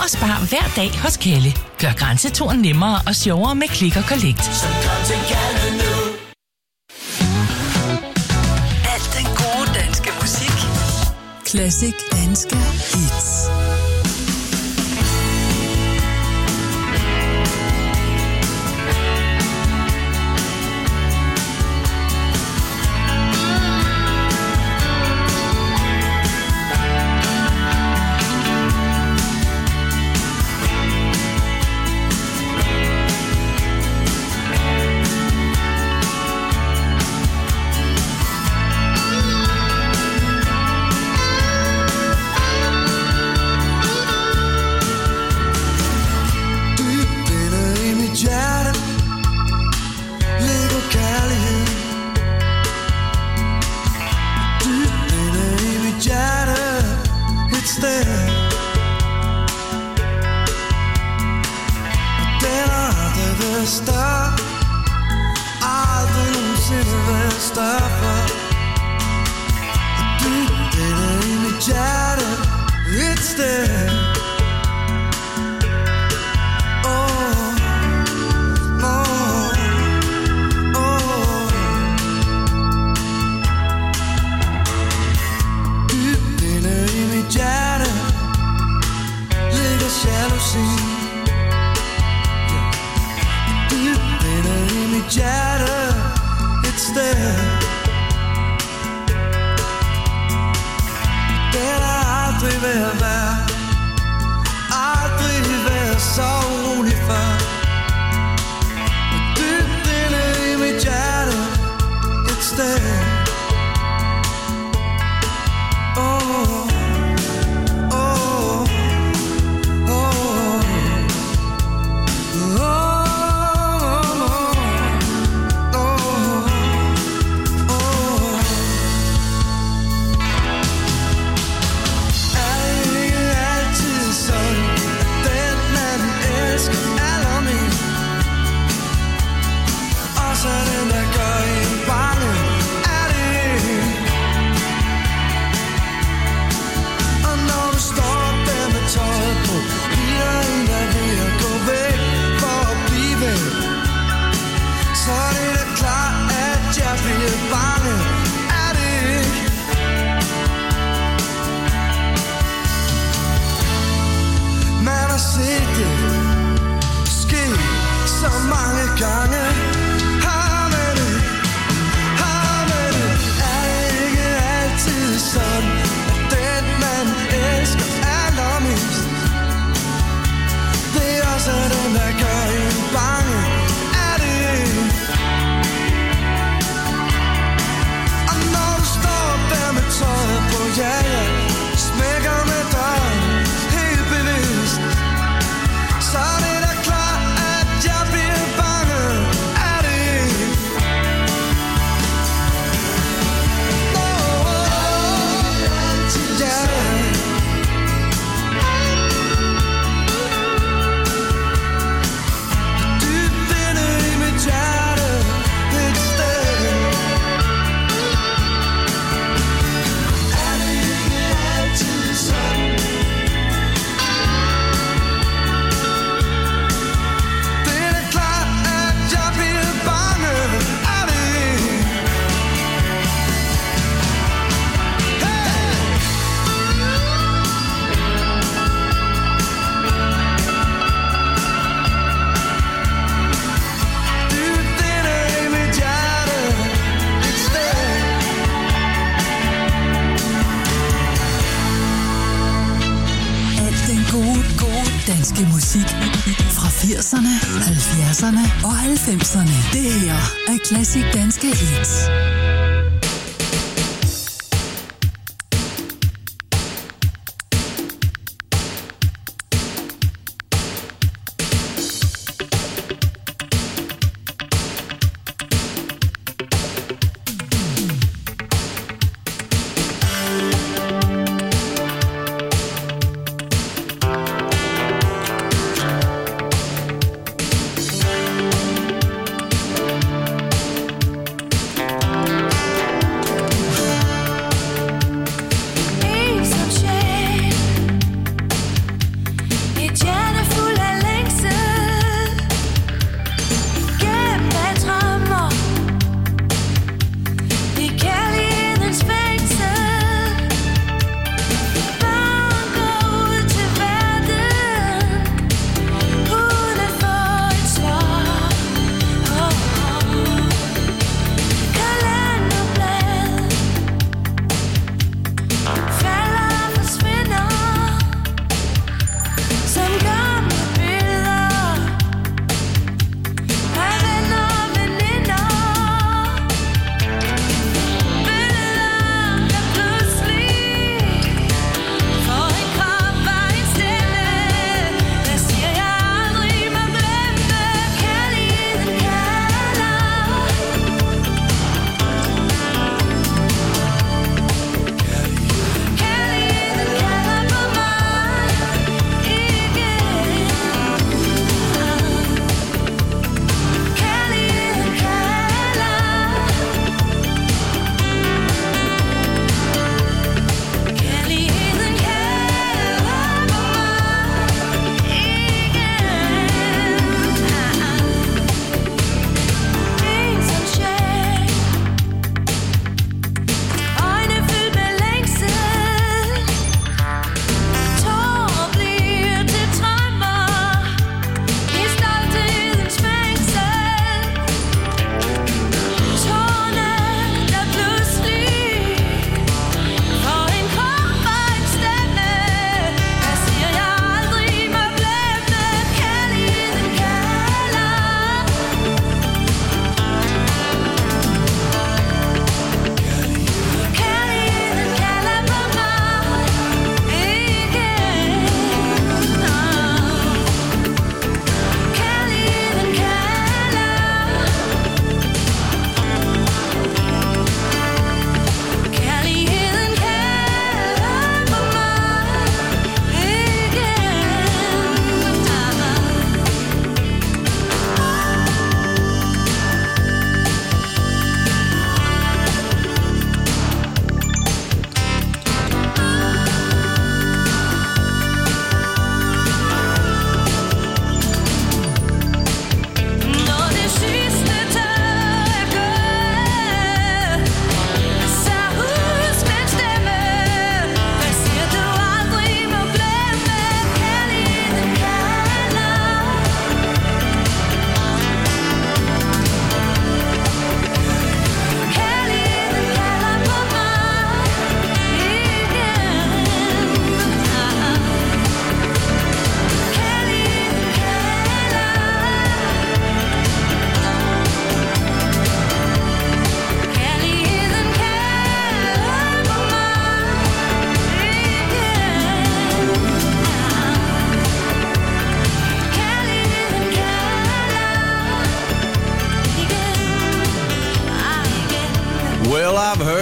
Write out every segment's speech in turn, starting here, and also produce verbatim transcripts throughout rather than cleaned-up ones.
og spar hver dag hos Kelle. Gør grænseturen nemmere og sjovere med Click og Collect. Så kom til Kelle nu. Alt den gode danske musik. Classic danske hits. firserne, halvfjerdserne og halvfemserne. Det her er Classic Danske Hits. Thank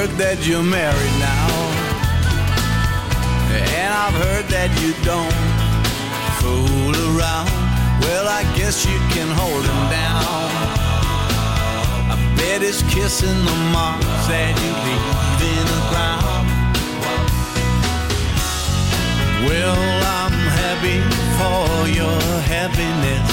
heard that you're married now, and I've heard that you don't fool around. Well, I guess you can hold him down. I bet he's kissing the marks that you leave in the ground. Well, I'm happy for your happiness,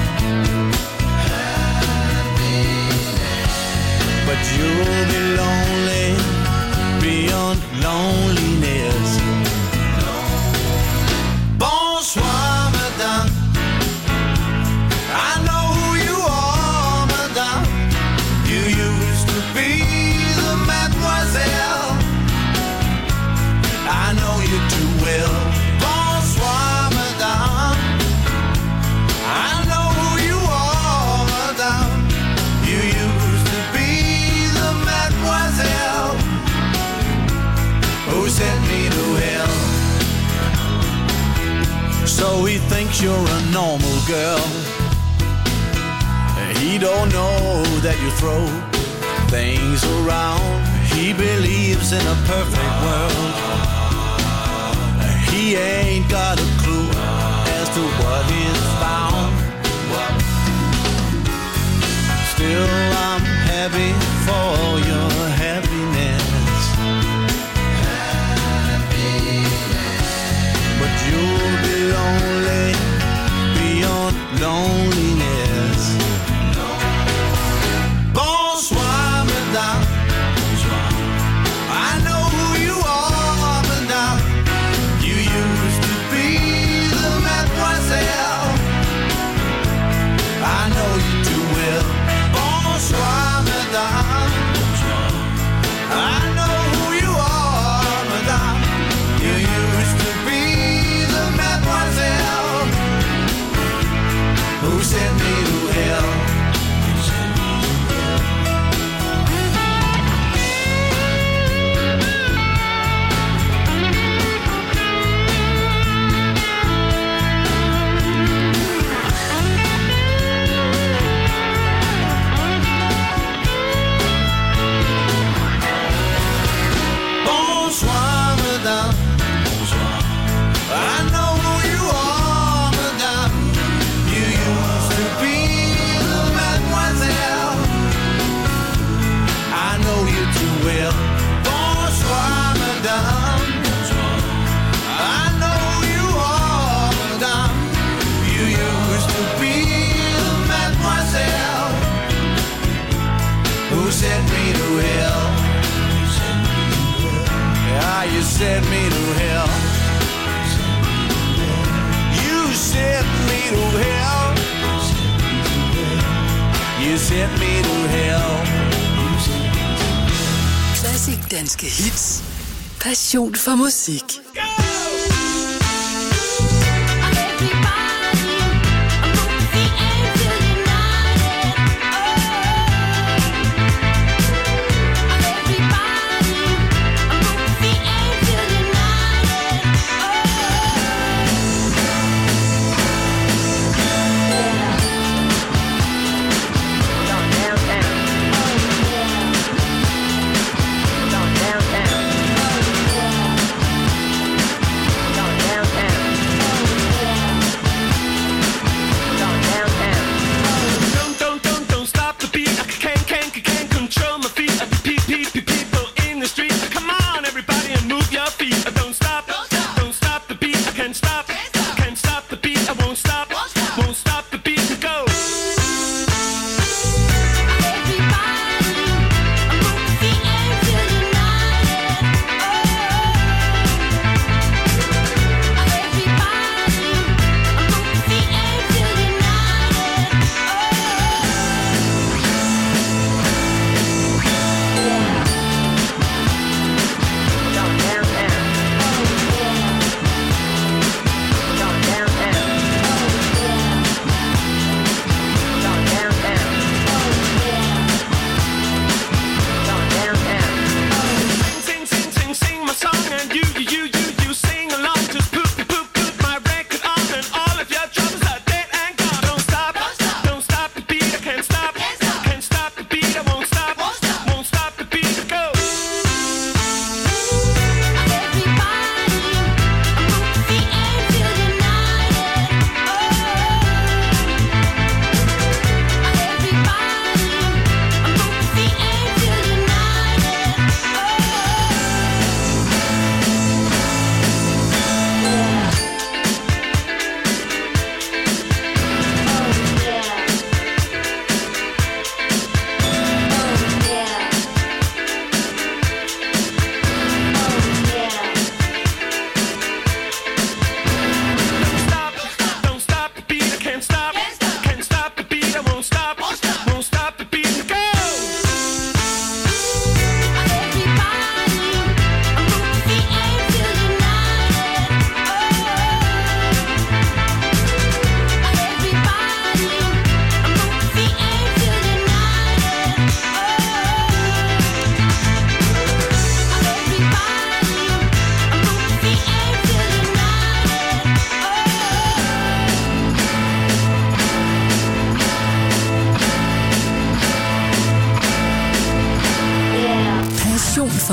but you'll be lonely beyond loneliness. Bonsoir, madame. I know who you are, madame. You used to be the mademoiselle. I know you too well. Bonsoir, madame. I know who you are, madame. You used to be the mademoiselle who sent me to hell. So he thinks you're a normal girl. He don't know that you throw things around. He believes in a perfect world. He ain't got a clue as to what is found. Still, I'm happy for your happiness, but you'll be lonely beyond loneliness. Bonsoir, madame. I know who you are, madame. You used to be the mademoiselle. I know you too well. Bonsoir, madame. I know who you are, madame. You used to be the mademoiselle who sent me to hell. Bonsoir, madame. I know who you are, madame. You used to be the mademoiselle. I know you too well. Bonsoir, madame. I know who you are, madame. You used to be the mademoiselle who sent me to hell. Ah, you sent me to hell. You sent me to hell. You sent me to hell. Klassik danske hits. Passion for musik.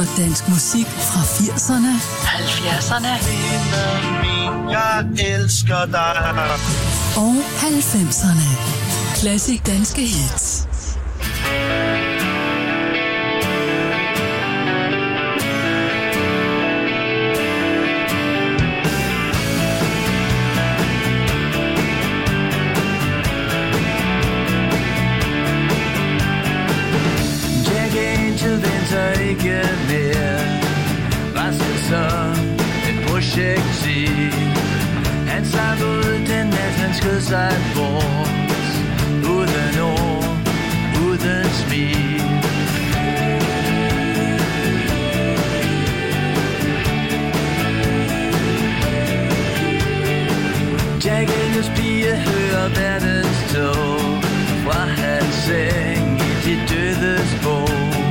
for dansk musik fra firserne, halvfjerdserne jeg elsker dig og halvfemserne. Classic danske hits. Ikke mere. Hvad skal så et projekt sige? Han slap ud den nat, han skød sig bort. Uden ord, uden smil. Jack Engels pige hører verdens tog fra hans seng i de dødes bog.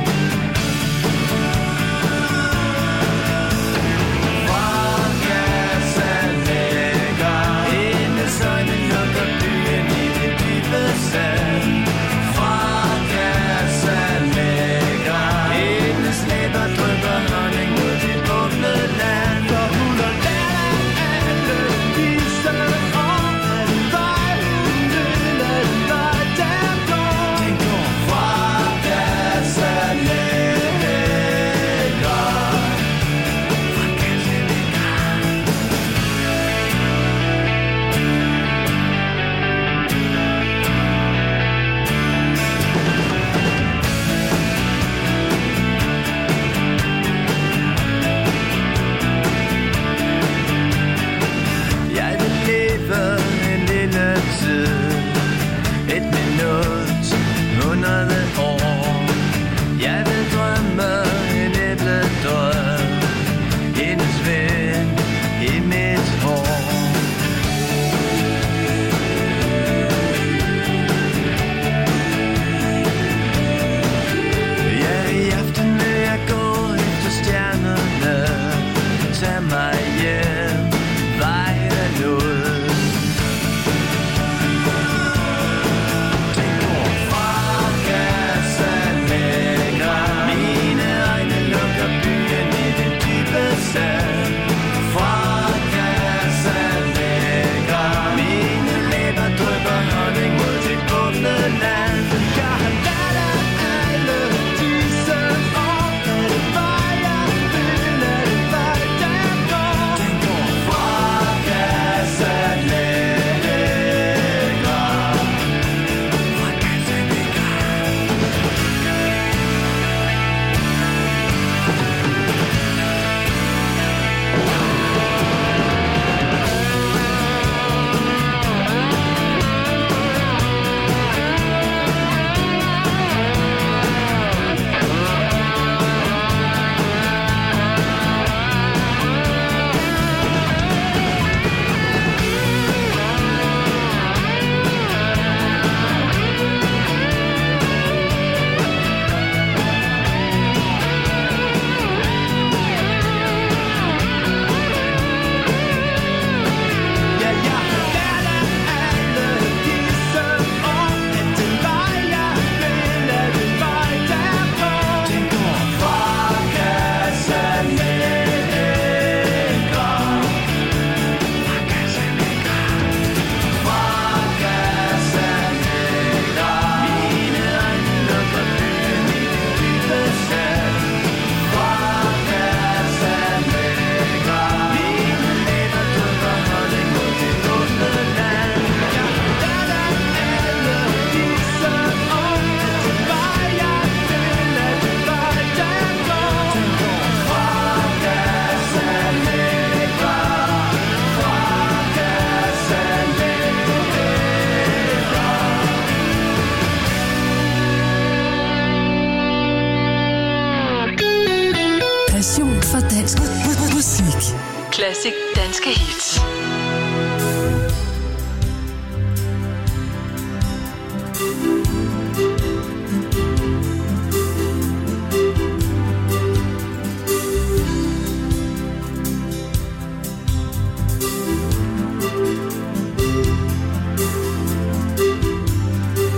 for dansk musik. Classic danske hits.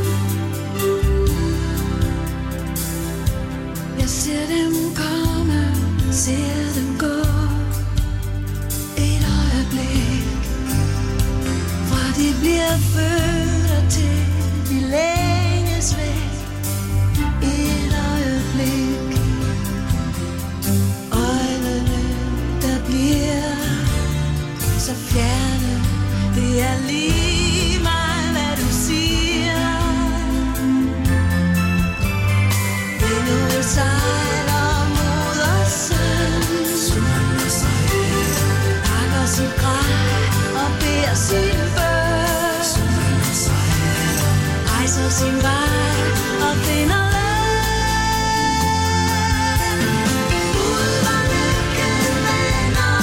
Jeg ser dem komme bliver født til de længes væk. Et øjeblik, øjnene der bliver så fjerne. Det er lige meget hvad du siger. Endnu sejler modersøn, pakker sit grej og beder sin bøn, rejser sin vej og finder løn. Ud hvor lykken vender,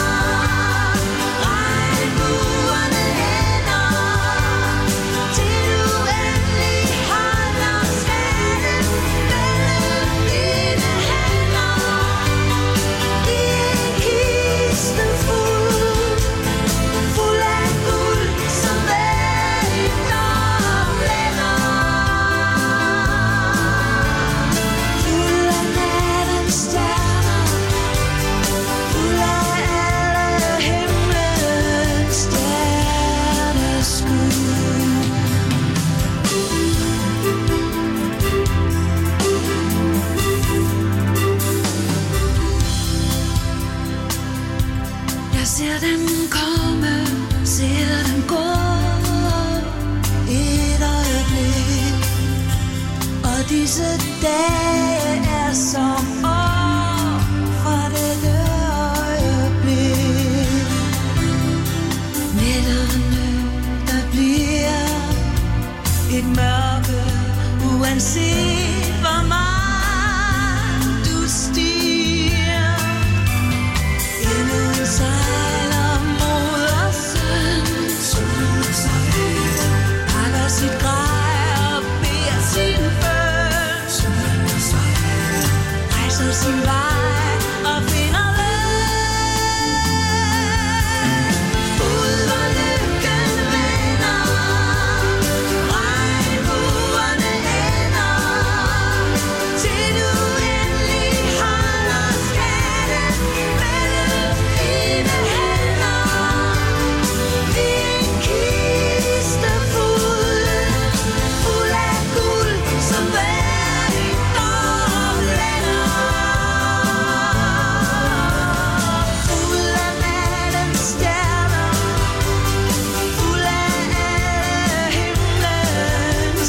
regnbuerne hænder, til du endelig holder skatten mellem dine hænder. I en kiste fuld, fuld af guld, som vælter lænder. Fuld af nattens stjerner, fuld af alle himlens stjerneskud. Jeg ser den komme, ser den gå, et øjeblik, og disse dage er som år fra dette øjeblik. Nætterne, der bliver et mørke, uanset hvor meget du stiger. Endnu sejler modersøn, pakker sit grej og beder sin bøn, rejser sin vej og finder løn. Ud hvor lykken vender, regnbuerne ender, til du endelig holder skatten mellem dine hænder. I en kiste fuld, fuld af guld, som vælter lænder. Fuld af nattens stjerner, fuld af alle himlens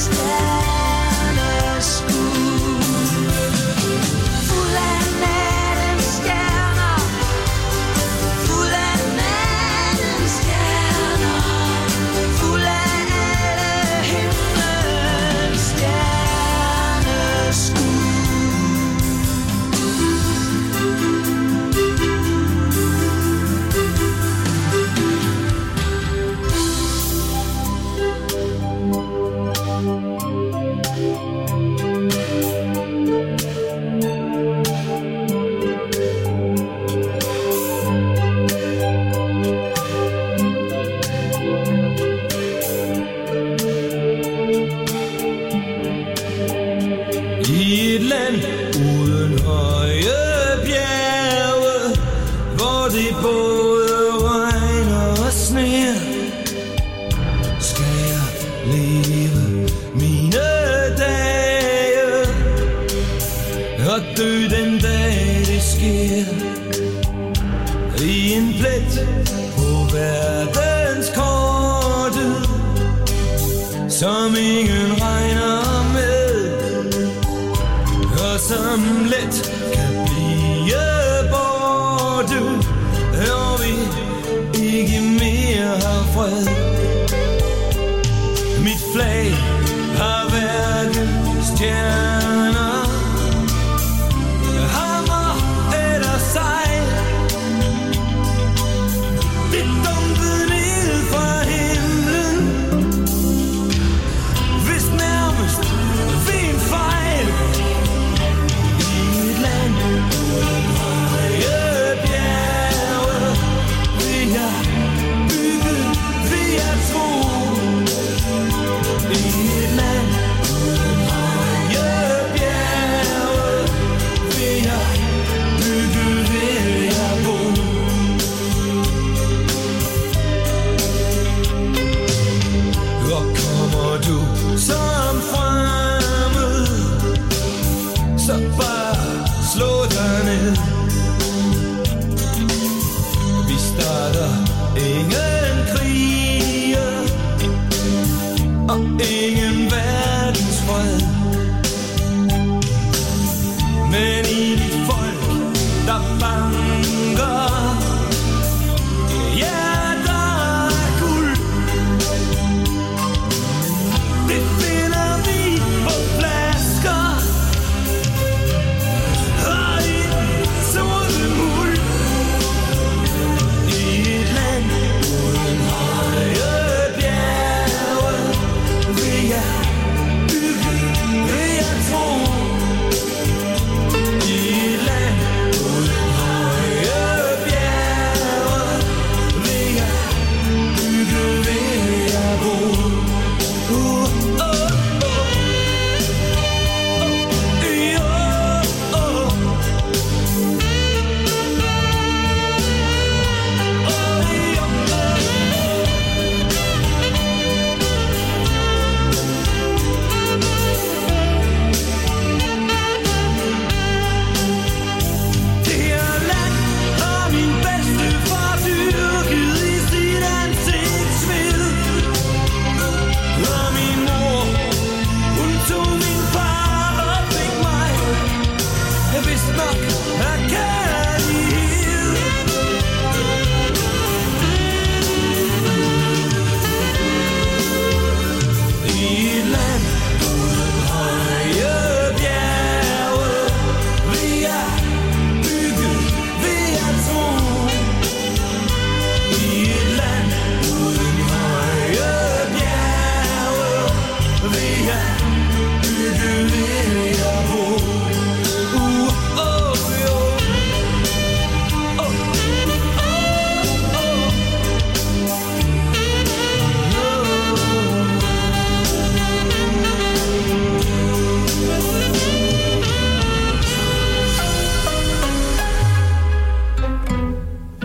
stjerneskud. Fuld af nattens stjerner, fuld af nattens stjerner, fuld af alle himlens stjerneskud. I et land uden høje bjerge, hvor det både regner og sner, skal jeg leve mine dage og dø den dag det sker. I en plet på verdenskortet, som ingen regner med, og som let kan blive borte, når vi ikke mere har fred. Mit flag har hverken stjerner, hammer eller sejl. Det dumpede ned fra himlen, hvis nærmest ved en fejl. I et land uden høje bjerge vil jeg bygge, vil jeg tro. I et land uden høje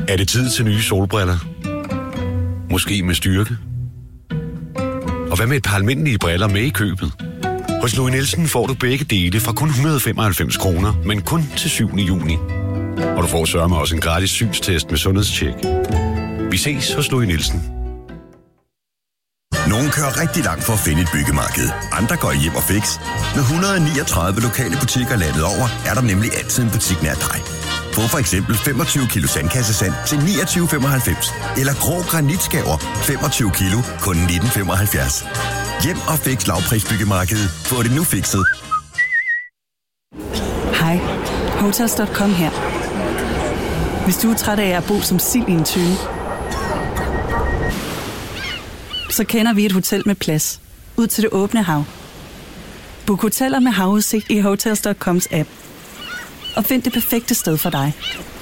Er det tid til nye solbriller? Måske med styrke? Og hvad med et par almindelige briller med i købet? Hos Louis Nielsen får du begge dele fra kun et hundrede og femoghalvfems kroner, men kun til syvende juni. Og du får sørme også en gratis synstest med sundhedstjek. Vi ses hos Louis Nielsen. Nogle kører rigtig langt for at finde et byggemarked. Andre går hjem og fix. Med et hundrede og niogtredive lokale butikker landet over, er der nemlig altid en butik nær dig. Få for eksempel femogtyve kilo sandkassesand til niogtyve femoghalvfems. Eller grå granitskaver femogtyve kilo kun nitten femoghalvfjerds. Hjem og fix lavprisbyggemarkedet. Få det nu fikset. Hej, Hotels punktum com her. Hvis du er træt af at bo som sild i en tønde, så kender vi et hotel med plads ud til det åbne hav. Book hoteller med havudsigt i Hotels punktum coms app. Og find det perfekte sted for dig.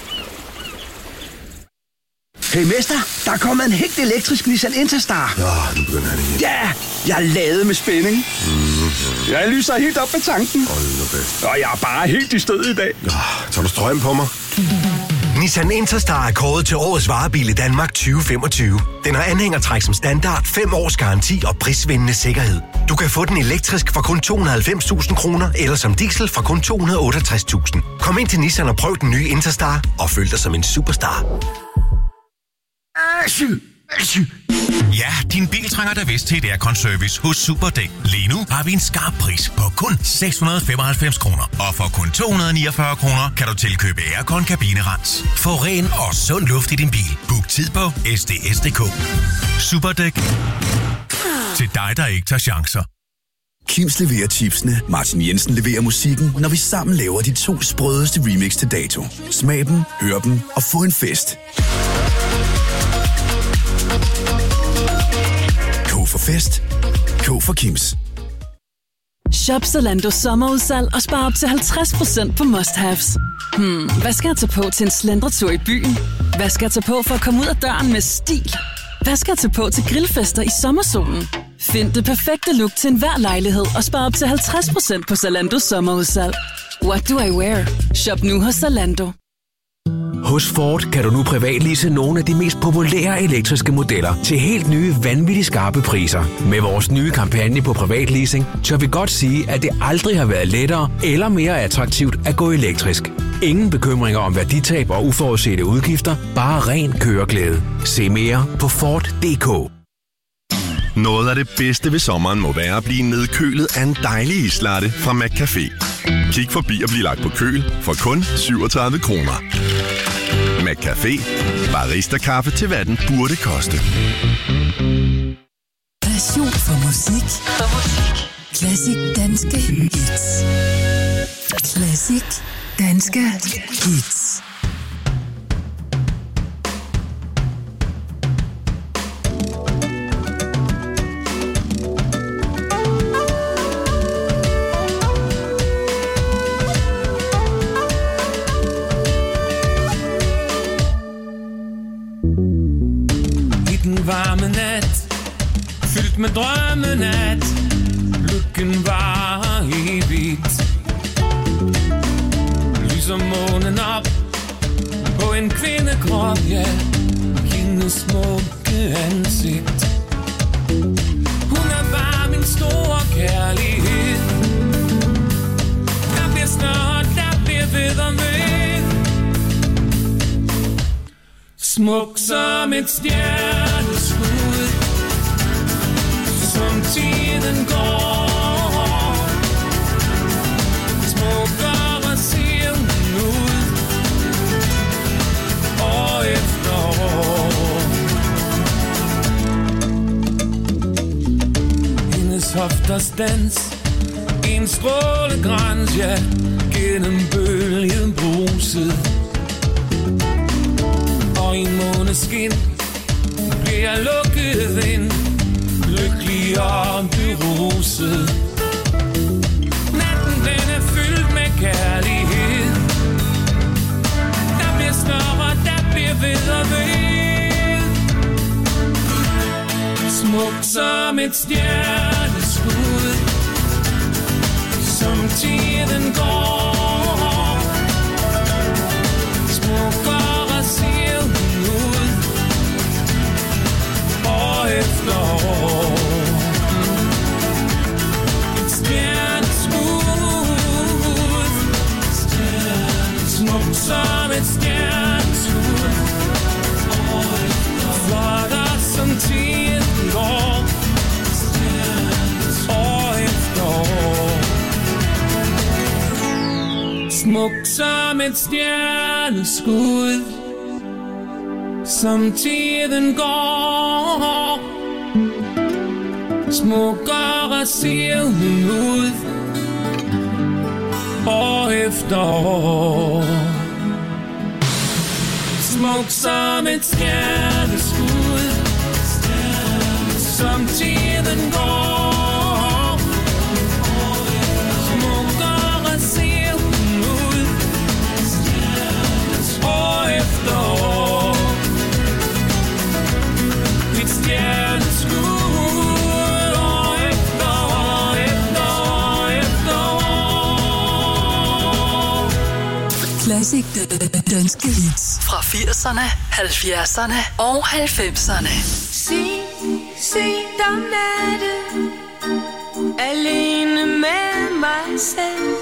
Hey mester, der er kommet en helt elektrisk Nissan Interstar. Ja, nu begynder han igen. Ja, jeg er ladet med spænding. Mm-hmm. Jeg lyser helt op med tanken. Hold nu bedst. Og jeg er bare helt i stød i dag. Ja, tager du strøm på mig? Nissan Interstar er kåret til årets varebil i Danmark tyve femogtyve. Den har anhængertræk som standard, fem års garanti og prisvindende sikkerhed. Du kan få den elektrisk for kun to hundrede og halvfems tusind kroner, eller som diesel for kun to hundrede og otteogtres tusind. Kom ind til Nissan og prøv den nye Interstar, og føl dig som en superstar. Ja, din bil trænger da vist til et aircon-service hos Superdæk. Lige nu har vi en skarp pris på kun seks hundrede og femoghalvfems kroner. Og for kun to hundrede og niogfyrre kroner kan du tilkøbe aircon kabinerens. Få ren og sund luft i din bil. Book tid på s d s punktum d k. Superdæk. Til dig, der ikke tager chancer. Kims leverer chipsene, Martin Jensen leverer musikken, når vi sammen laver de to sprødeste remix til dato. Smag dem, hør dem og få en fest. K for fest. K for Kims. Shop Zalando sommerudsalg og spar op til halvtreds procent på must-haves. Hmm, hvad skal jeg tage på til en slendretur i byen? Hvad skal jeg tage på for at komme ud af døren med stil? Hvad skal jeg tage på til grillfester i sommersolen? Find det perfekte look til enhver lejlighed og spar op til halvtreds procent på Zalandos sommerudsalg. What do I wear? Shop nu hos Zalando. Hos Ford kan du nu privatlease nogle af de mest populære elektriske modeller til helt nye, vanvittigt skarpe priser. Med vores nye kampagne på privatleasing, tør vi godt sige, at det aldrig har været lettere eller mere attraktivt at gå elektrisk. Ingen bekymringer om værditab og uforudsete udgifter, bare ren køreglæde. Se mere på Ford punktum d k. Noget af det bedste ved sommeren må være at blive nedkølet af en dejlig islatte fra McCafé. Kig forbi og bliv lagt på køl for kun syvogtredive kroner. McCafé. Barista-kaffe til hvad den burde koste. Passion for musik. For musik. Klassik danske hits. Klassik danske hits. Varme nat, fyldt med drømmen at lykken var evigt. Lyser månen op på en kvindekrop, ja, hendes smukke ansigt. Hun er bare min store kærlighed. Der bliver snart, der bliver ved og ved. Smuk som et stjerneskud, som tiden går. Smukkere ser hun ud, år efter år. Hendes hofters dans, en strålegrans, ja, gennem bølgen bruset. Og i en måneskin bliver jeg lukket ind, lykkelig og beruset. Natten den er fyldt med kærlighed. Der bliver snor og der bliver ved og ved. Smuk som et stjerneskud, som tiden går. Smukkere siger hun efterår. Et stjerneskud, smukt som et stjerneskud, flotter som tiden går, år efter år. Smukt som et stjerneskud, som tiden går, smukkere ser hun ud, år efter år. Smuk som et stjerneskud, som tiden går, smukkere ser hun ud, år efter år. Et stjerneskud, år efter år, efter år, efter år. Classic danske hits fra firserne, halvfjerdserne og halvfemserne. Se, se dig natte, alene med mig selv.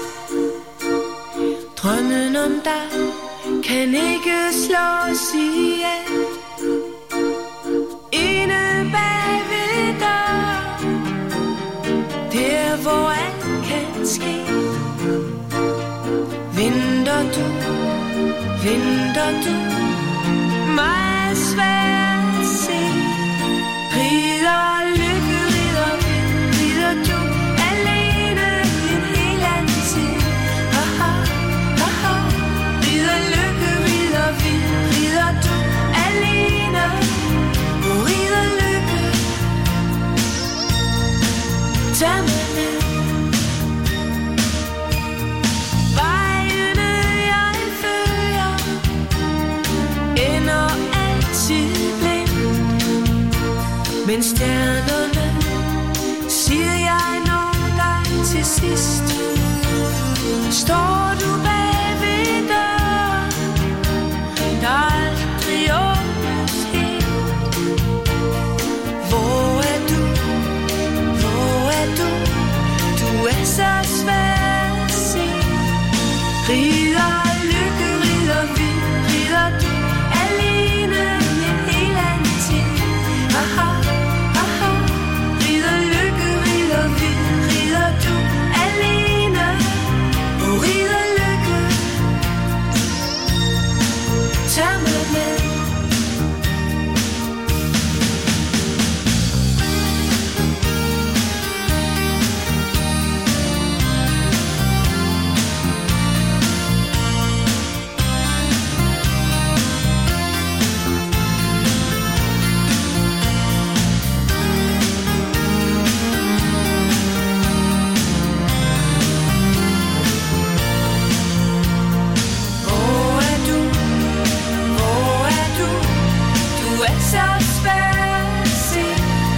Drømmen om dig kan ikke slås ihjel. Inde bag ved døren, der hvor alt kan ske. Venter du, venter du mig svært at se. Rider lykke, rider vind, rider du alene en hel anden tid. Aha, aha. Rider lykke, rider vind, rider du alene. Oh, rider lykke, tag mig med. Vejene jeg følger ender altid blind, men stjernerne siger jeg når dig til sidst. Står du bag ved døren, der aldrig åbnes helt. Hvor er du, hvor er du, du er så svær at se. Rider lykke, rider vind, rider du alene en hel anden tid. Aha, aha. Rider lykke, rider vind, rider du alene. Oh, rider lykke, tag mig med. Hvor er du, hvor er du, du er så svær at se.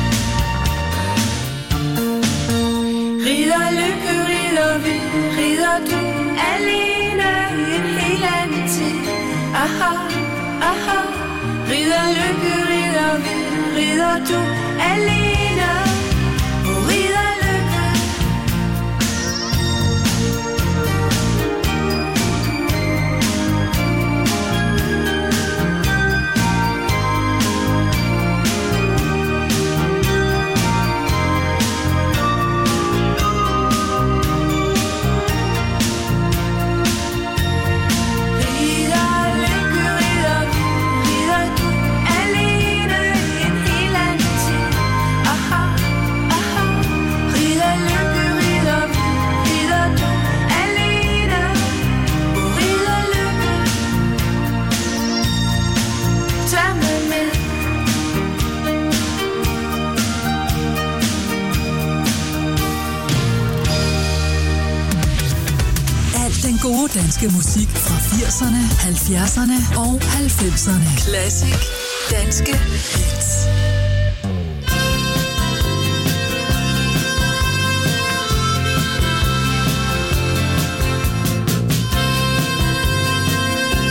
Rider lykke, rider vind, rider du alene en hel anden tid. Aha, aha. Rider lykke, rider vind, rider du alene. Oh, rider lykke, rider lykke, rider vind, rider du alene en hel anden tid. Aha, aha. Rider lykke, rider vind, rider du alene. Oh, rider lykke, tag mig med. Al den gode danske musik fra firserne, halvfjerdserne og halvfemserne. Classic danske hits.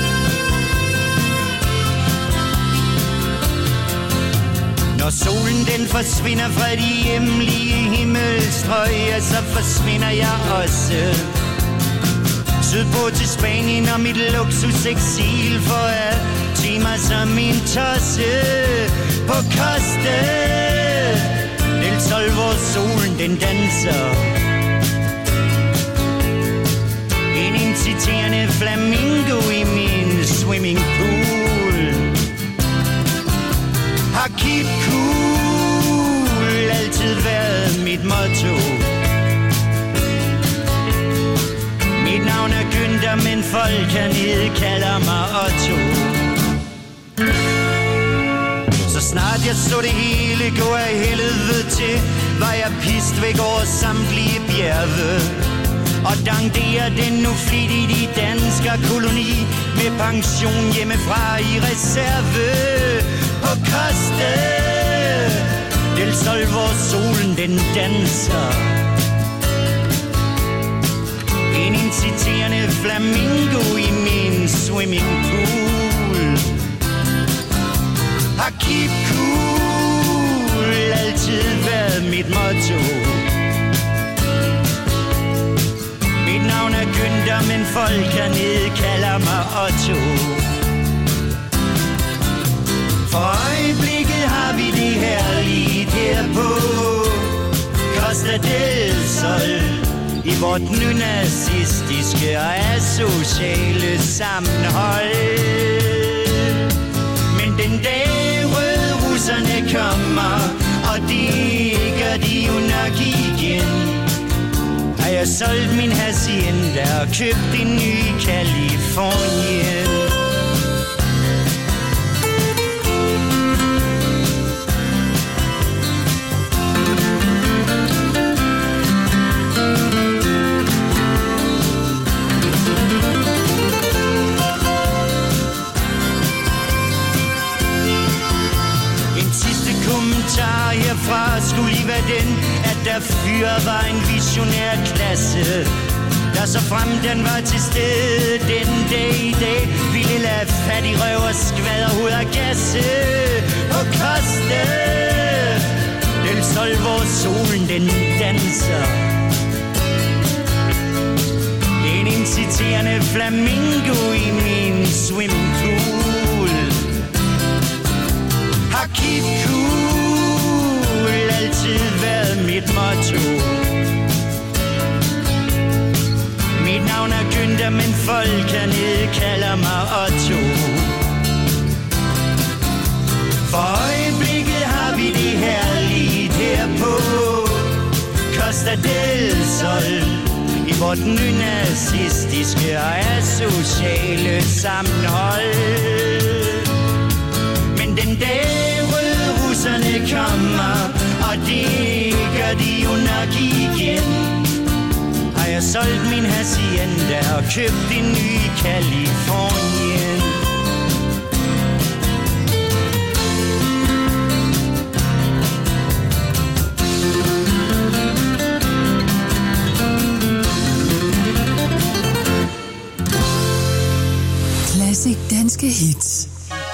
Når solen den forsvinder fra de hjemlige himmelstrøg, og så forsvinder jeg også sydpå til Spanien og mit luksuseksil for at tage mig som en tosse på Costa del Sol, hvor solen den danser. En inciterende flamingo i min swimmingpool har keep cool altid været mit motto. Mit navn er Günther, men folk hernede kalder mig Otto. Så snart jeg så det hele gå af helvede til, var jeg pist væk over samtlige bjerge og dankderer den nu flittigt i dansker koloni med pension hjemmefra i reserve på Costa del Sol, hvor solen den danser. En inciterende flamingo i min swimmingpool har keep cool altid været mit motto. Mit navn er Günther, men folk hernede kalder mig Otto. For øjeblikket har vi det herligt her på Costa del Sol, i vort nynazistiske og asociale sammenhold. Men den dag rødrusserne kommer, og det gør de jo nok igen, har jeg solgt min hacienda og købt en ny Californien. Herfra skulle lige være den, at der fyre var en visionær klasse, der så frem den var til stede den dag i dag, ville lade fattig røv og skvaderhoved og gasse på Costa del Sol, hvor solen den danser. En inciterende flamingo i min swimmingpool har keep cool altid været mit motto. Mit navn er Günther, men folk hernede kalder mig Otto. For øjeblikket har vi det herligt her på Costa del Sol, i vort nynazistiske og asociale sammenhold. Men den dag rødrusserne kommer, og det gør de jo nok igen, har jeg solgt min hacienda og købt en ny Californien. Classic danske hits.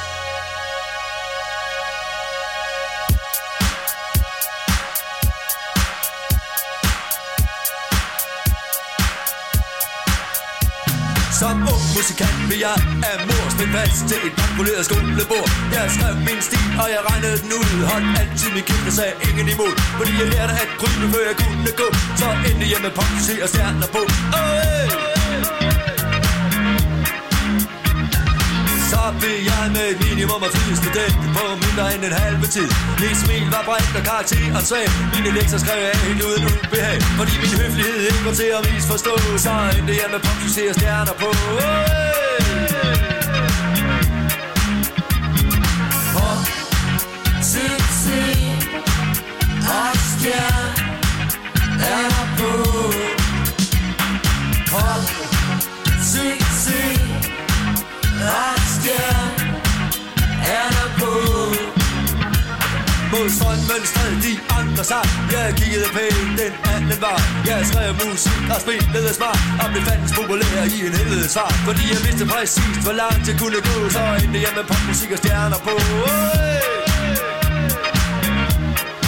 Som ung musikant vil jeg af mor spændt fast til et kontrolleret skolebord. Jeg skrev min stil, og jeg regnede den ud. Holdt altid min kæmpe, sagde ingen imod. Fordi jeg lærte at krybe, før jeg kunne gå. Så endte jeg med pop, og stjerner på. Oh, hey! Så blev jeg med et minimum af fri student på mindre end en halve tid. Mit smil var bredt og karakteren svag. Mine lektier skrev jeg helt uden ubehag, fordi min høflighed ikke var til at misforstå. Så endte jeg med pop, og stjerner på. Pop, succes og stjerner på. Pop, succes og stjerner på. Mod strømmen stred de andre sig. Jeg kiggede pænt den anden var. Jeg skrev musik og spillede smart, og blev fandens populær i en helvede svar. Fordi jeg vidste præcis hvor langt jeg kunne gå. Så endte jeg med popmusik og stjerner på. Hey!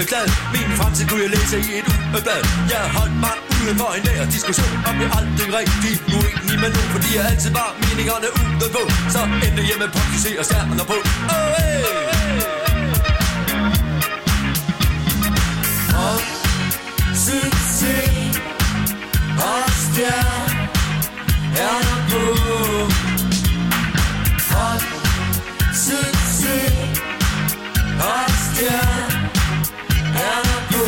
glad. Min fremtid kunne jeg læse i et ugeblad. Jeg holdt mig uden for en nær diskussion og blev aldrig rigtig uenig med nogen, fordi jeg altid var meningerne udenpå. Så endte jeg med praktisere stjerner på. Oh, hey! Og succes og stjerner på. Og succes og stjerner på.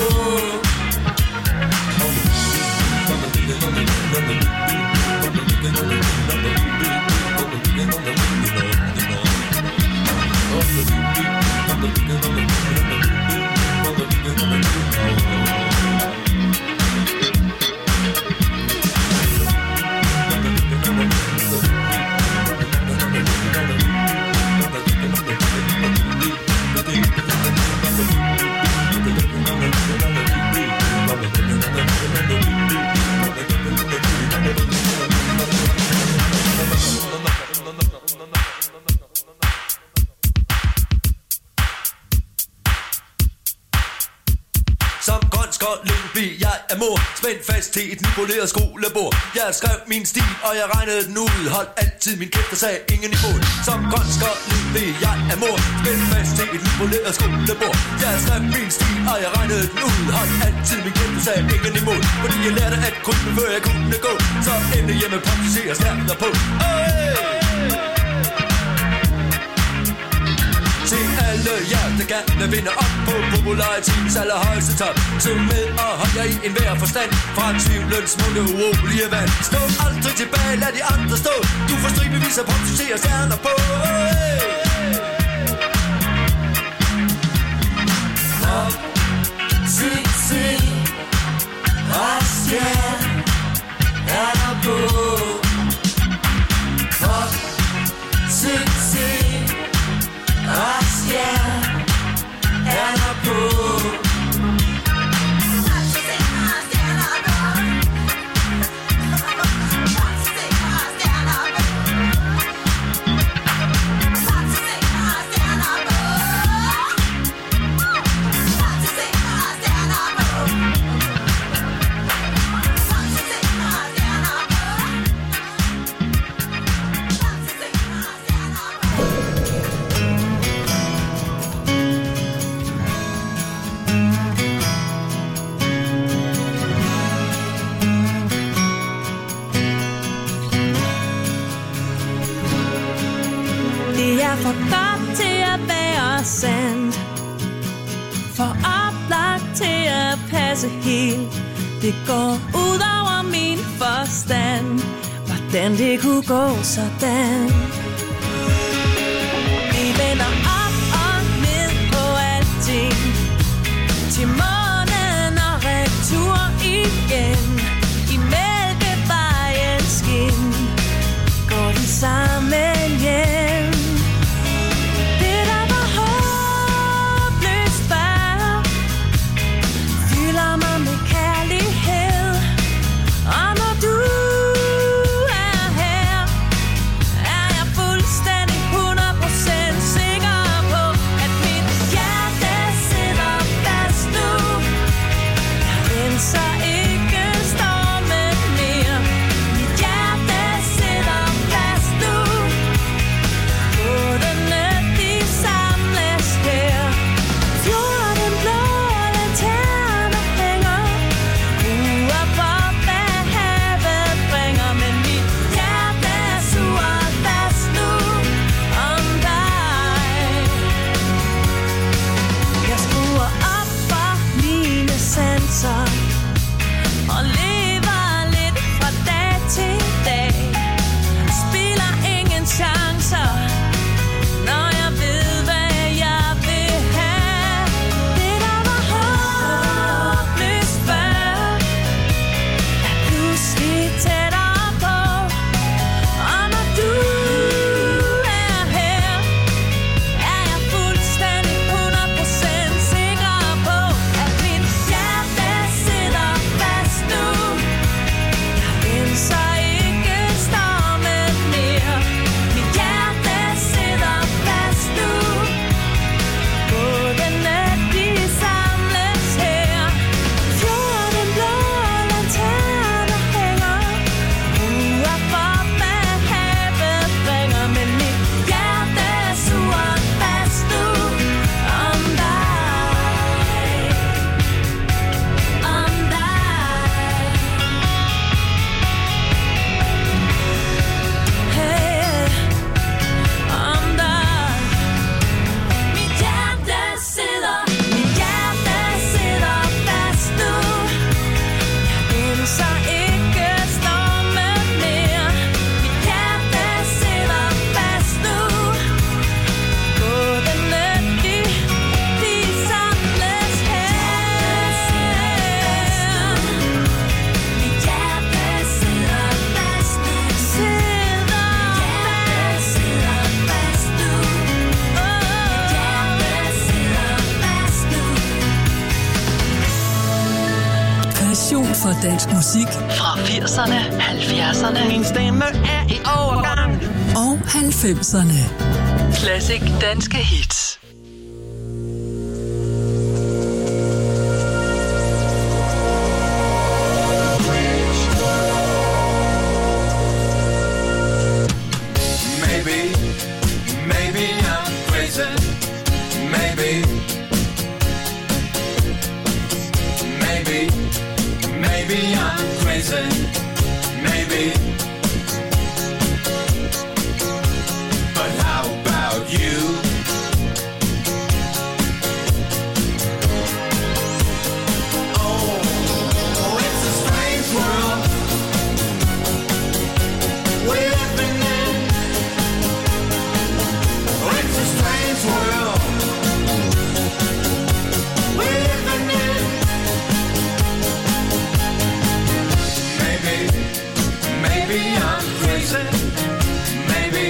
Jeg er mor, spændt fast til et nypoleret skolebord. Jeg skrev min stil, og jeg regnede den ud. Holdt altid min kæft og sagde ingen i mål. Som grønskål blev jeg er mor, spændt fast til et nypoleret skolebord. Jeg skrev min stil, og jeg regnede den ud. Holdt altid min kæft og sagde ingen i mål. Fordi jeg lærte at krybe, før jeg kunne gå. Så endte jeg med praktisere stjerner på. Hey! Til alle jer, der gerne vinder op på popularitetens allerhøjeste top. Til med og hold jer i enhver forstand fra tvivlens smukke urolige vand. Stå aldrig tilbage, lad de andre stå. Du får stribevis af praktisere stjerner på. Hey! Og succes og stjerner på. Og succes og stjerner på. For godt til at være sandt, for oplagt til at passe helt. Det går ud over min forstand, hvordan det kunne gå sådan. Vi vender op og ned på alting, til månen og retur igen. I Mælkevejens skin går vi sammen hjem. Sikker passion for dansk musik fra firserne, halvfjerdserne. Min stemme er i overgang. Og halvfemserne. Classic danske hits. Maybe, maybe I'm crazy. Maybe, maybe, maybe I'm crazy. Maybe, but how about you? Oh, it's a strange world we're living in. It's a strange world we're living in. Maybe, maybe I'm crazy. Maybe,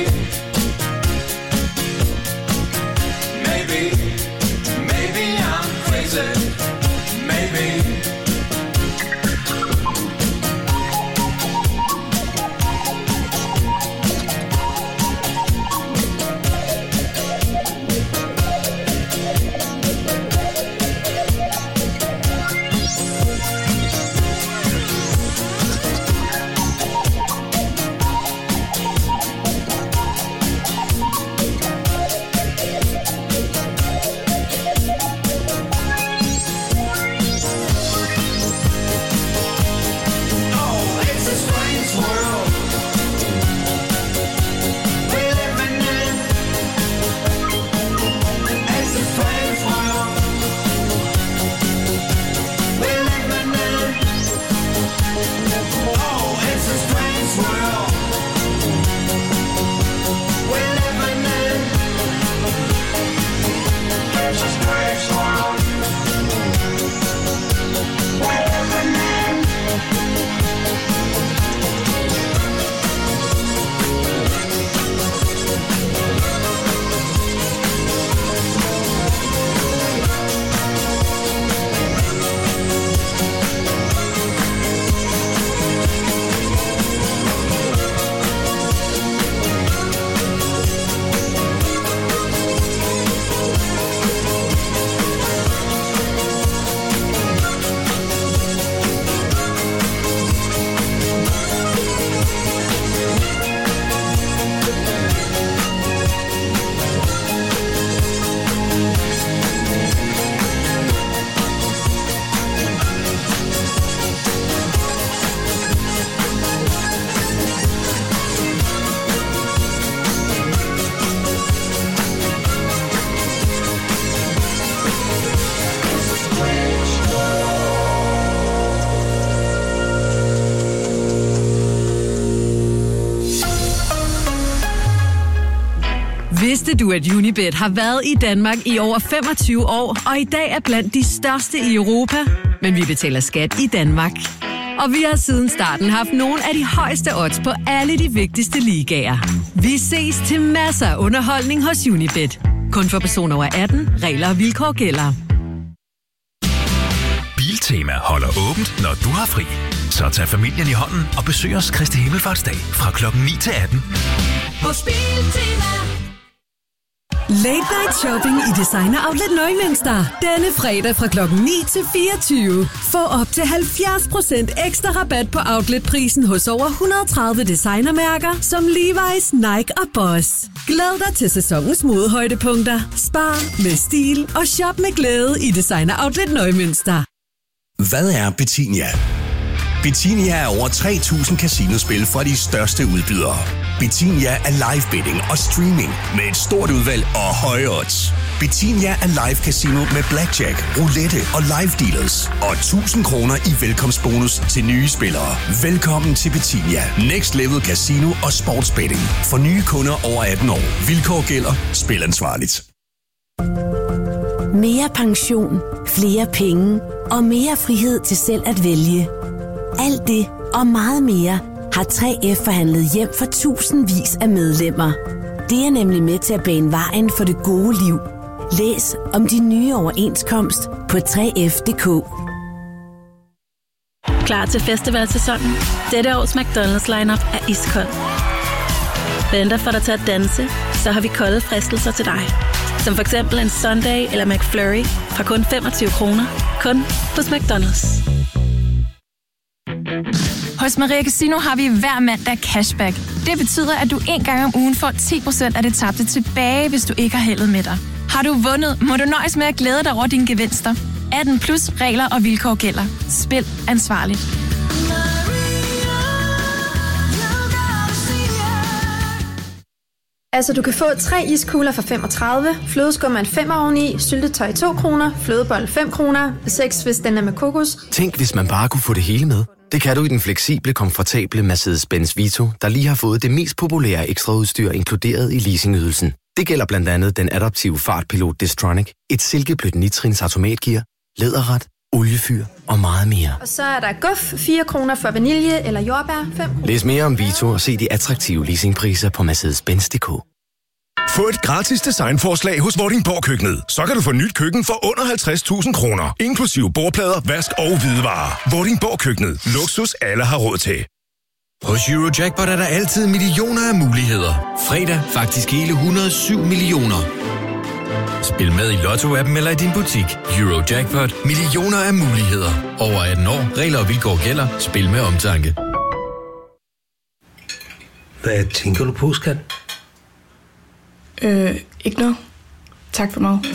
maybe, maybe I'm crazy. Maybe. Vidste du, at Unibet har været i Danmark i over femogtyve år, og i dag er blandt de største i Europa? Men vi betaler skat i Danmark. Og vi har siden starten haft nogle af de højeste odds på alle de vigtigste ligaer. Vi ses til masser af underholdning hos Unibet. Kun for personer over atten. Regler og vilkår gælder. Biltema holder åbent, når du har fri. Så tag familien i hånden og besøg os Kristi Himmelfartsdag fra klokken ni til atten. Hos Biltema. Late Night Shopping i Designer Outlet Neumünster. Denne fredag fra klokken ni til fireogtyve. Få op til halvfjerds procent ekstra rabat på outletprisen hos over et hundrede og tredive designermærker som Levi's, Nike og Boss. Glæd dig til sæsonens modehøjdepunkter. Spar med stil og shop med glæde i Designer Outlet Neumünster. Hvad er Betinia? Betinia er over tre tusind casinospil fra de største udbydere. Betinia er live betting og streaming med et stort udvalg og høje odds. Betinia er live casino med blackjack, roulette og live dealers. Og tusind kroner i velkomstbonus til nye spillere. Velkommen til Betinia. Next Level Casino og Sportsbetting. For nye kunder over atten år. Vilkår gælder. Spil ansvarligt. Mere pension, flere penge og mere frihed til selv at vælge. Alt det og meget mere har tre F forhandlet hjem for tusindvis af medlemmer. Det er nemlig med til at bane vejen for det gode liv. Læs om de nye overenskomst på tre F punktum d k. Klar til festivalsæsonen? Dette års McDonald's lineup er iskold. Venter for dig til at danse, så har vi kolde fristelser til dig. Som for eksempel en Sunday eller McFlurry fra kun femogtyve kroner. Kun hos McDonald's. Hos Maria Casino har vi hver mandag cashback. Det betyder, at du en gang om ugen får ti procent af det tabte tilbage, hvis du ikke har heldet med dig. Har du vundet, må du nøjes med at glæde dig over dine gevinster. atten plus regler og vilkår gælder. Spil ansvarligt. Altså, du kan få tre iskugler for femogtredive, flødeskum en femmer oveni, syltetøj to kroner, flødebold fem kroner, seks hvis den er med kokos. Tænk, hvis man bare kunne få det hele med. Det kan du i den fleksible, komfortable Mercedes-Benz Vito, der lige har fået det mest populære ekstraudstyr inkluderet i leasingydelsen. Det gælder blandt andet den adaptive fartpilot Distronic, et silkeblødt nitrins automatgear, læderret, oliefyr og meget mere. Og så er der guf, fire kroner for vanilje eller jordbær, fem kroner. Læs mere om Vito og se de attraktive leasingpriser på Mercedes Benz punktum d k. Få et gratis designforslag hos Vordingborg Køkkenet. Så kan du få nyt køkken for under halvtreds tusind kroner. Inklusive bordplader, vask og hvidevarer. Vordingborg Køkkenet. Luksus alle har råd til. Hos Eurojackpot er der altid millioner af muligheder. Fredag faktisk hele et hundrede og syv millioner. Spil med i Lotto-appen eller i din butik. Eurojackpot. Millioner af muligheder. Over atten år. Regler og vilkår gælder. Spil med omtanke. Hvad tænker du på, skat? Øh, ikke noget. Tak for meget.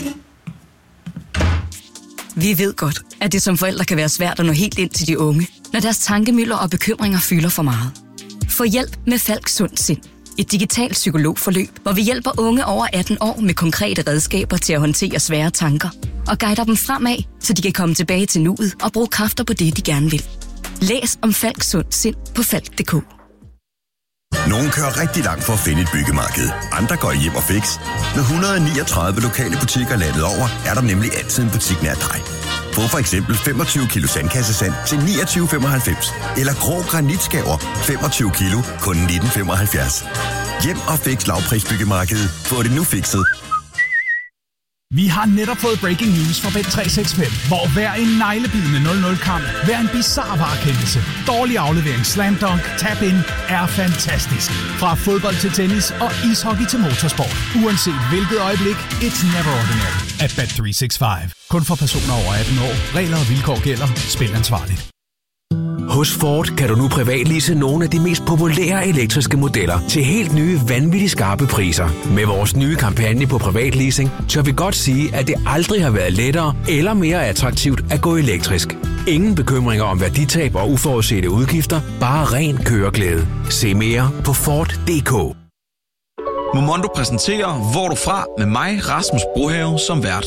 Vi ved godt, at det som forældre kan være svært at nå helt ind til de unge, når deres tankemylder og bekymringer fylder for meget. Få hjælp med Falk Sund Sind. Et digitalt psykologforløb, hvor vi hjælper unge over atten år med konkrete redskaber til at håndtere svære tanker og guider dem fremad, så de kan komme tilbage til nuet og bruge kræfter på det, de gerne vil. Læs om Falk Sund Sind på falk punktum d k. Nogle kører rigtig langt for at finde et byggemarked. Andre går hjem og fix. Med et hundrede og niogtredive lokale butikker landet over, er der nemlig altid en butik nær dig. Få for eksempel femogtyve kilo sandkassesand til niogtyve femoghalvfems. Eller grå granitskaver femogtyve kilo, kun nitten femoghalvfjerds. Hjem og fix lavprisbyggemarkedet. Få det nu fikset. Vi har netop fået breaking news fra Bet tre seks fem, hvor hver en neglebidende nul nul-kamp, hver en bizarre varekendelse, dårlig aflevering, slam dunk, tap-in er fantastisk. Fra fodbold til tennis og ishockey til motorsport. Uanset hvilket øjeblik, it's never ordinary at Bet tre seks fem. Kun for personer over atten år. Regler og vilkår gælder. Spil ansvarligt. Hos Ford kan du nu privatlease nogle af de mest populære elektriske modeller til helt nye, vanvittigt skarpe priser. Med vores nye kampagne på privatleasing, tør vi godt sige, at det aldrig har været lettere eller mere attraktivt at gå elektrisk. Ingen bekymringer om værditab og uforudsete udgifter, bare ren køreglæde. Se mere på Ford punktum d k. Momondo præsenterer Hvor du fra med mig, Rasmus Brohave, som vært.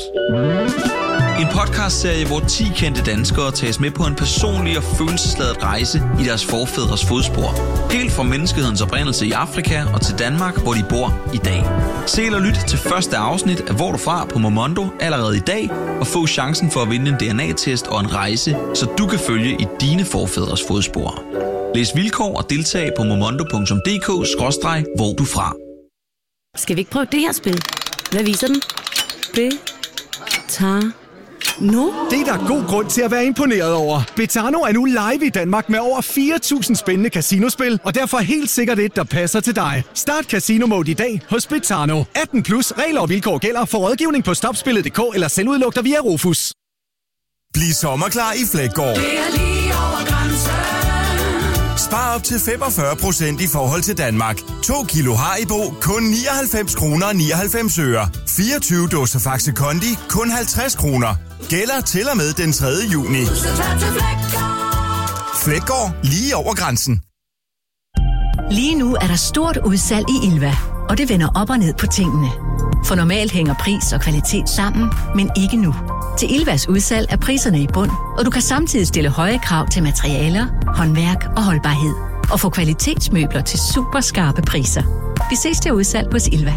En podcastserie, hvor ti kendte danskere tages med på en personlig og følelsesladet rejse i deres forfædres fodspor. Helt fra menneskehedens oprindelse i Afrika og til Danmark, hvor de bor i dag. Se eller lyt til første afsnit af Hvor du fra på Momondo allerede i dag, og få chancen for at vinde en D N A-test og en rejse, så du kan følge i dine forfædres fodspor. Læs vilkår og deltag på momondo punktum d k skråstreg hvor du fra. Skal vi ikke prøve det her spil? Hvad viser den? B. Tar. No? Det er der god grund til at være imponeret over. Betano er nu live i Danmark med over fire tusind spændende casinospil, og derfor helt sikkert et, der passer til dig. Start Casino Mode i dag hos Betano. atten plus, regler og vilkår gælder. For rådgivning på stopspillet punktum d k eller selvudlugter via Rufus. Bliv sommerklar i Fleggaard. Det er lige over grænsen. Spar op til femogfyrre procent i forhold til Danmark. to kilo Haribo, kun nioghalvfems kroner og nioghalvfems øre. fireogtyve dåser Faxe Kondi, kun halvtreds kroner. Gælder til og med den tredje juni. Fleggaard, lige over grænsen. Lige nu er der stort udsalg i Ilva, og det vender op og ned på tingene. For normalt hænger pris og kvalitet sammen, men ikke nu. Til Ilvas udsalg er priserne i bund, og du kan samtidig stille høje krav til materialer, håndværk og holdbarhed. Og få kvalitetsmøbler til super skarpe priser. Vi ses til udsalg hos Ilva.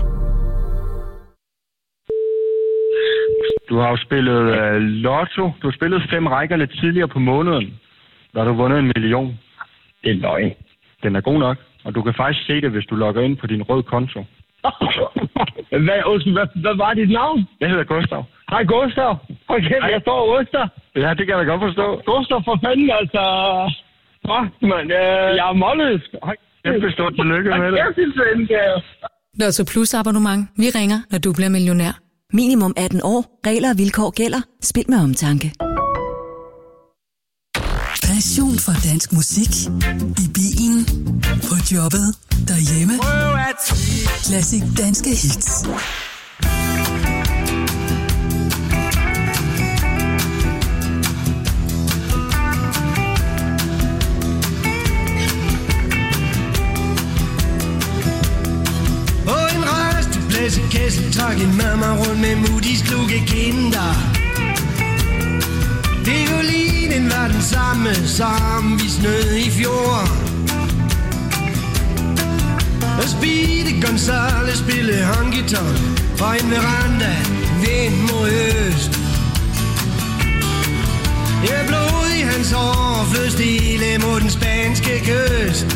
Du har jo spillet uh, lotto. Du har spillet fem rækker lidt tidligere på måneden. Der har du vundet en million. Det er løgn. Den er god nok, og du kan faktisk se det, hvis du logger ind på din røde konto. hvad, hvad, hvad var dit navn? Jeg hedder Gustav. Hej Gustav. Okay, jeg står Oster. Ja, det kan jeg da godt forstå. Gustav, for fanden, altså. Fuck, mand. Øh, jeg er mollet. Kæmpe stort tillykke med det. Lotto Plus abonnement. Vi ringer, når du bliver millionær. Minimum atten år. Regler og vilkår gælder. Spil med omtanke. Passion for dansk musik. I bilen. På jobbet. Derhjemme. Klassik danske hits. Kessel trak en mamma rundt med Moody's kluge kinder. Violinen var den samme, som vi snød i fjor. Og Speedy Gonzales spillede honky-tonk fra en veranda, vind mod øst. Jeg blod i hans hår, flød stille mod den spanske kyst.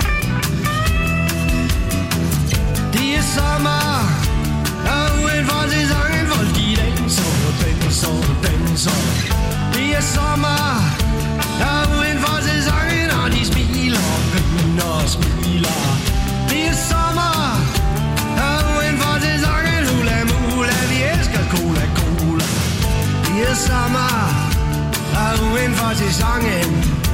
Det er sommer, og udenfor sæsonen, folk de danser, danser, danser. Det er sommer, og udenfor sæsonen, og de smiler, griner og smiler. Det er sommer, og udenfor sæsonen, hula mula, vi elsker cola, cola. Det er sommer, og udenfor sæsonen.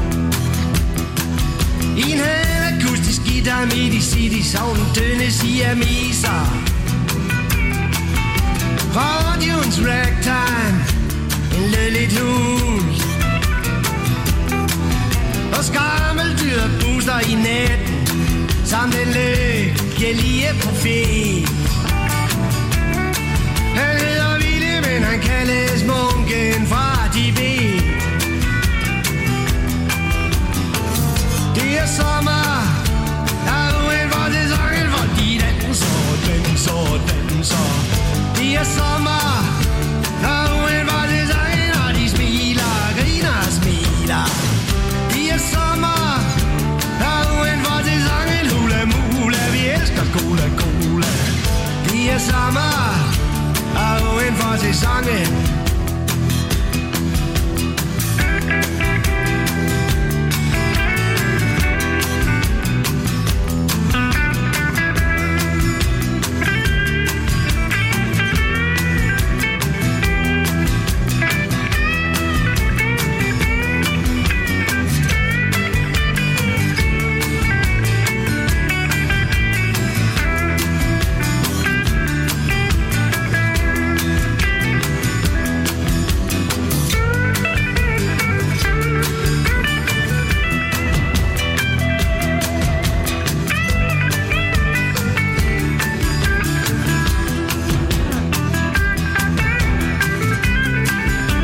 I en halv akustisk guitar midt i city, sovnen tynde siameser. Radioens ragtime, en lødligt hus. Og skammeldyr booster i natten, som den lykkelige profet.